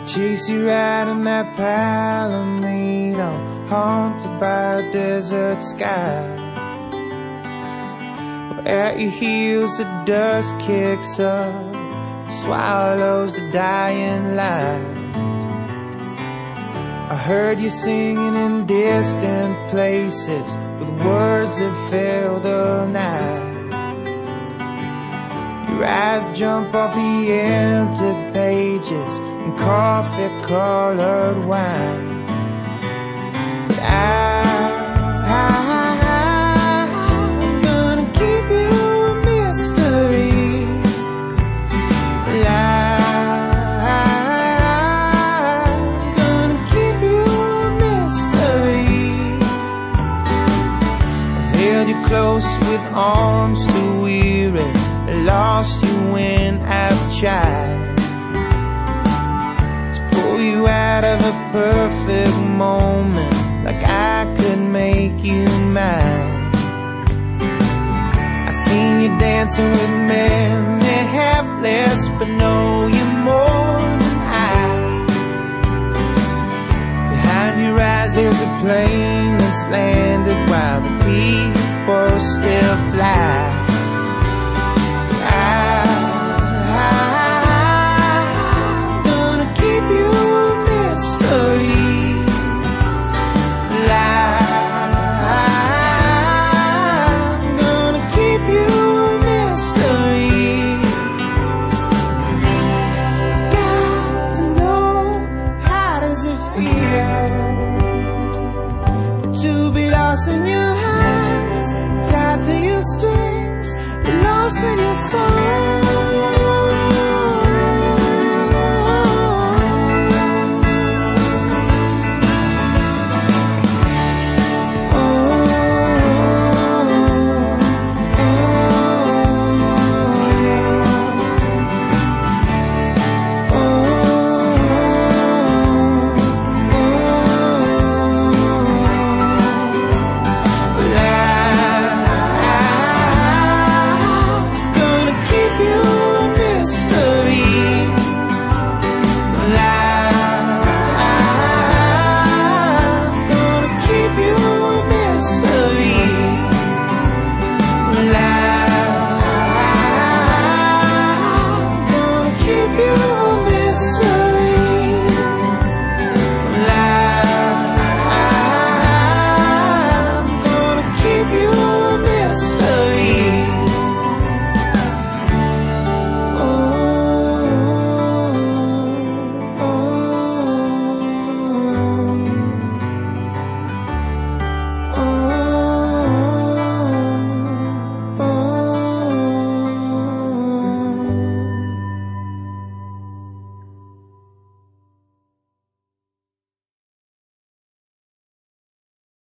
chase you right in that Palomino, haunted by a desert sky. At your heels the dust kicks up, swallows the dying light. I heard you singing in distant places with words that fill the night. Your eyes jump off the empty pages in coffee-colored wine. But I'm gonna keep you a mystery. I'm gonna keep you a mystery. I've held you close with arms too weary, lost you when I've tried to pull you out of a perfect moment, like I could make you mine. I seen you dancing with men, they're helpless but know you more than I. Behind your eyes there's a plane that's landed while the people still fly. I'm gonna keep you a mystery. I'm gonna keep you a mystery. Got to know, how does it feel to be lost in your hands, tied to your strings, lost in your soul? You